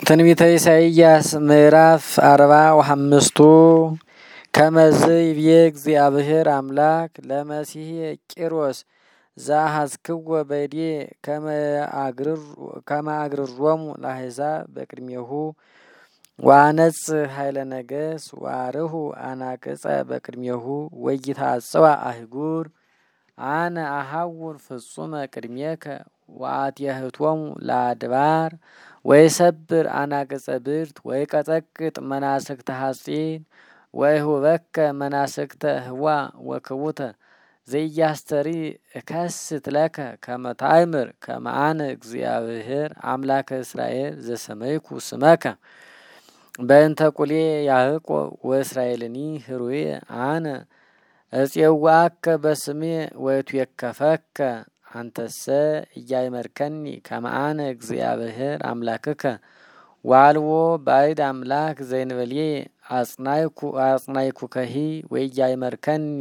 ትንቢተ ኢሳይያስ ምዕራፍ 45 ከመዝ ይብዬ እግዚአብሔር አምላክ ለመሲሕ ቂሮስ ዘአሐዝክዎ በእዴ ከመ አግርሮሙ ለአሕዛብ በቅድሜሁ ወአነጽ ኃይለ ነገሥት ወአርሁ አናቅጸ በቅድሜሁ ወይታጽዋ አህጉር አነ አሐውር ፍጹመ ቅድሜከ ወአትየህቶሙ ለአድባር ወይሰብር አናቅጸ ብርት ወይቀጠቅጥ መናስክተ ሐጺን ወይሁበከ መናስክተ ህዋ ወክቡተ ዘኢያስተሪ እከስት ለከ ከመ ታእምር ከመ አነ እግዚአብሔር አምላከ እስራኤል ዘሰመይኩ ስመከ በእንተ ቁሌ ያዕቆብ ወእስራኤልኒ ህሩየ አነ እፄዋከ በስሜ ወእትዌከፈከ አንተሰ ኢያእመርከኒ ከመ አነ እግዚአብሔር አምላክከ ወአልቦ ባዕድ አምላክ ዘእንበሌ አጽናይኩከሂ ወኢያእመርከኒ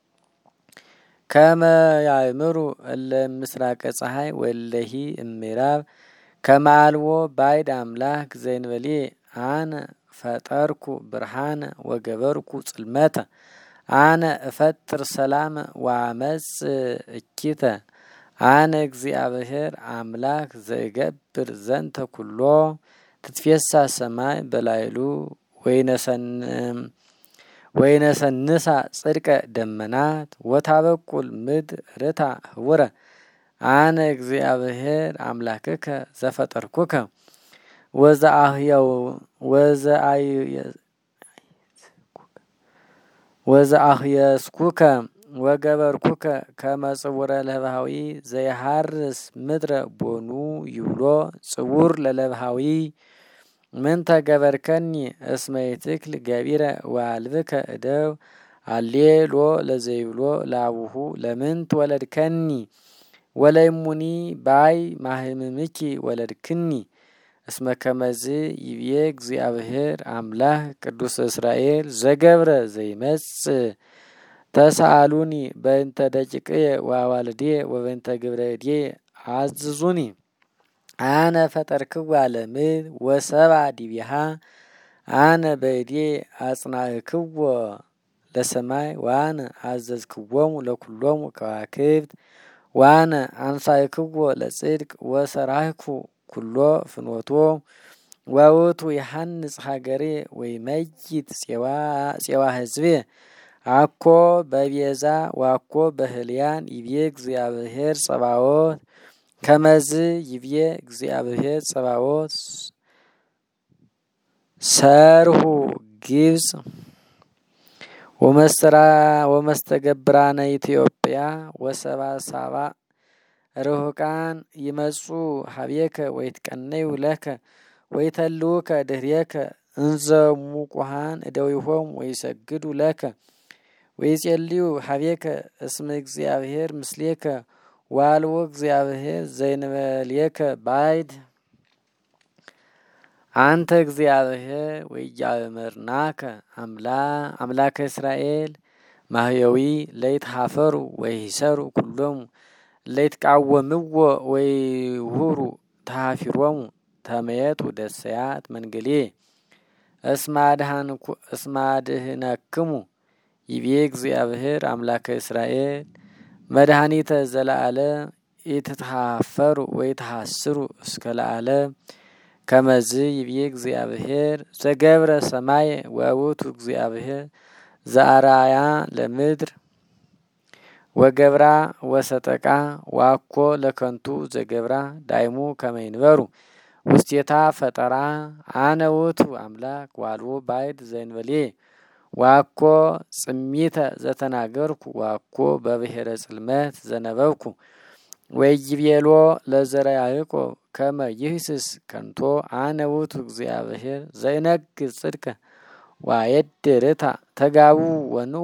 ከመ ያእምሩ እለ ምስራቀ ፀሐይ ወእለሂ እምዕራብ ከመ አልቦ ባዕድ አምላክ ዘእንበሌ አነ ፈጠርኩ ብርሃነ ወገበርኩ ጽልመተ አነ እፈጥር ሰላመ ወአመጽ እኪተ አነ እግዚአብሔር አምላክ ዘእገብር ዘንተ ኩሎ ትትፌሳ ሰማይ በላይሉ ወይነሰንሳ ጽድቀ ደመናት ወታበቁል ምድር ርታ ህውረ አነ እግዚአብሔር አምላክከ ዘፈጠርኩከ ወዘአህየስኩከ ወገበርኩከ ከመ ጽውረ ለብሃዊ ዘይሃርስ ምድረ ቦኑ ይብሎ ጽውር ለለብሃዊ ምንተ ገበርከኒ እስመ ይትክል ገቢረ ወአልብከ እደው አሌሎ ለዘይብሎ ለአቡሁ ለምንት ወለድከኒ ወለይሙኒ ባይ ማህምምኪ ወለድክኒ እስመ ከመዝ ይብዬ እግዚአብሔር አምላክ ቅዱስ እስራኤል ዘገብረ ዘይመጽእ ተሳአሉኒ በእንተ ደቂቅየ ወአዋልድየ ወበእንተ ግብረ እድየ አዝዙኒ አነ ፈጠርክዋ ለምድር ወሰብአ ዲቢሃ አነ በእድየ አጽናዕክዎ ለሰማይ ወአነ አዘዝክዎሙ ለኩሎሙ ከዋክብት ወአነ አንሳእክዎ ለጽድቅ ወሰራይኩ ኩሎ ፍኖቶ ወውእቱ ይሐንጽ ሀገሬ ወይመይት ፄዋ ህዝቤ አኮ በቤዛ ዋኮ በህልያን ይብዬ እግዚአብሔር ጸባዖት ከመዝ ይብዬ እግዚአብሔር ጸባዖት ሰርሁ ግብጽ ወመስተገብራነ ኢትዮጵያ ወሰባ ሳባ ርሁቃን ይመጹ ሀቤከ ወይትቀነዩ ለከ ወይተልውከ ድህሬከ እንዘ ሙቁሃን እደዊሆም ወይሰግዱ ለከ ወይጼልዩ ሀቤከ እስመ እግዚአብሔር ምስሌከ ወአልቦ እግዚአብሔር ዘእንበሌከ ባዕድ አንተ እግዚአብሔር ወኢያእመርናከ አምላከ እስራኤል ማህየዊ ለይትሃፈሩ ወይሂሰሩ ኩሎሙ ለይትቃወምዎ ወይሁሩ ተሃፊሮሙ ተመየጡ ደሰያት መንገሌ እስመ አድኅነክሙ ይብዬ እግዚአብሔር አምላከ እስራኤል መድኃኒተ ዘለዓለም ኢትትሃፈሩ ወይትሃስሩ እስከ ለዓለም ከመዝ ይብዬ እግዚአብሔር ዘገብረ ሰማየ ወውእቱ እግዚአብሔር ዘአርአያ ለምድር ወገብራ ወሰጠቃ ዋኮ ለከንቱ ዘገብራ ዳይሙ ከመ ይንበሩ ውስቴታ ፈጠራ አነ ውእቱ አምላክ ወአልቦ ባዕድ ዘእንበሌ ዋኮ ጽሚተ ዘተናገርኩ ዋኮ በብሔረ ጽልመት ዘነበብኩ ወይቤሎ ለዘረ ያዕቆብ ከመ ይህስስ ከንቶ አነ ውእቱ እግዚአብሔር ዘይነግሥ ጽድቀ ወአየድር ርታ ተጋቡ ወንዑ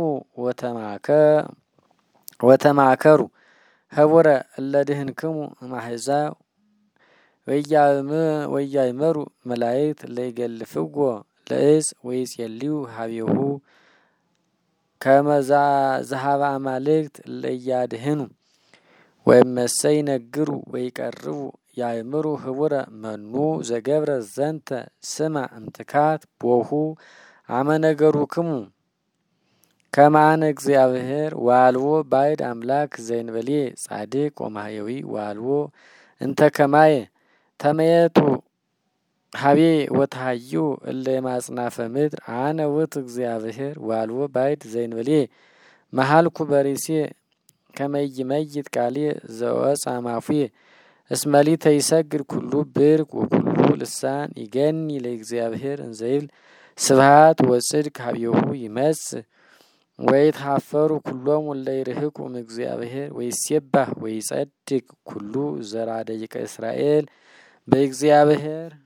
ወተማከሩ ህቡረ እለ ድኅንክሙ እምአሕዛብ ወኢያእመሩ መላእክት ለይገልፍዎ ለእጽ ወይጼልዩ ሀቤሁ ከመ ዘኀበ አማልክት እለ ኢያድኅኑ ወእመሰ ይነግሩ ወይቀርቡ ያእምሩ ህቡረ መኑ ዘገብረ ዘንተ ስማ እምትካት ቦሁ አመነገሩክሙ ከማነ እግዚአብሔር ዋልዎ ባይድ አምላክ ዘእንበሌ ጻድቅ ወማህየዊ ዋልዎ እንተ ከማየ ተመየቱ ሀቤ ወታዩ እለ የማጽናፈ ምድር አነ ውእቱ እግዚአብሔር ዋልዎ ባይድ ዘእንበሌ መሃልኩ በሪሴ ከመይመይት ቃሌ ዘወፃ እምአፉየ እስመሊተ ይሰግድ ኩሉ ብርቅ ወኩሉ ልሳን ይገኒ ለእግዚአብሔር እንዘይብል ስብሐት ወጽድቅ ሀቤሁ ይመጽእ ወይትሐፈሩ ኩሎሙ እለ ይርህቁ እምእግዚአብሔር ወይሴባህ ወይጸድቅ ኩሉ ዘራ ደቂቀ እስራኤል በእግዚአብሔር